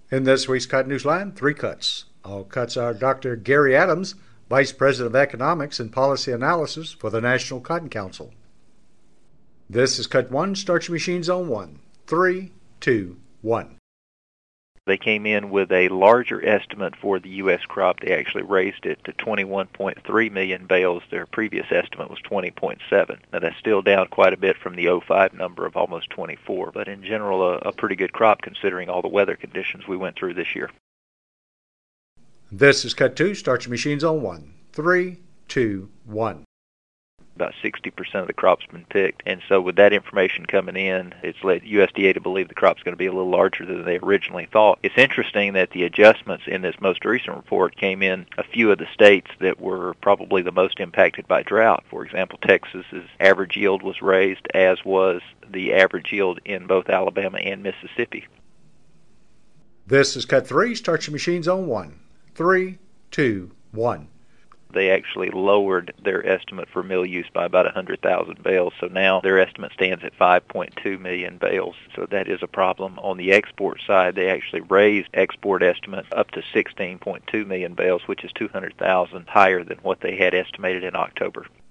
In this week's Cut Newsline, 3 cuts. All cuts are Dr. Gary Adams, Vice President of Economics and Policy Analysis for the National Cotton Council. This is Cut 1, Start Your Machines on 1. 3, 2, 1. They came in with a larger estimate for the U.S. crop. They actually raised it to 21.3 million bales. Their previous estimate was 20.7. Now, that's still down quite a bit from the 05 number of almost 24, but in general, a pretty good crop considering all the weather conditions we went through this year. This is Cut 2, Start Your Machines on 1. 3, 2, 1. About 60% of the crop's been picked, and so with that information coming in, it's led USDA to believe the crop's going to be a little larger than they originally thought. It's interesting that the adjustments in this most recent report came in a few of the states that were probably the most impacted by drought. For example, Texas's average yield was raised, as was the average yield in both Alabama and Mississippi. This is Cut 3, Start Your Machines on 1. 3, 2, 1. They actually lowered their estimate for mill use by about 100,000 bales, so now their estimate stands at 5.2 million bales. So that is a problem. On the export side, they actually raised export estimates up to 16.2 million bales, which is 200,000 higher than what they had estimated in October.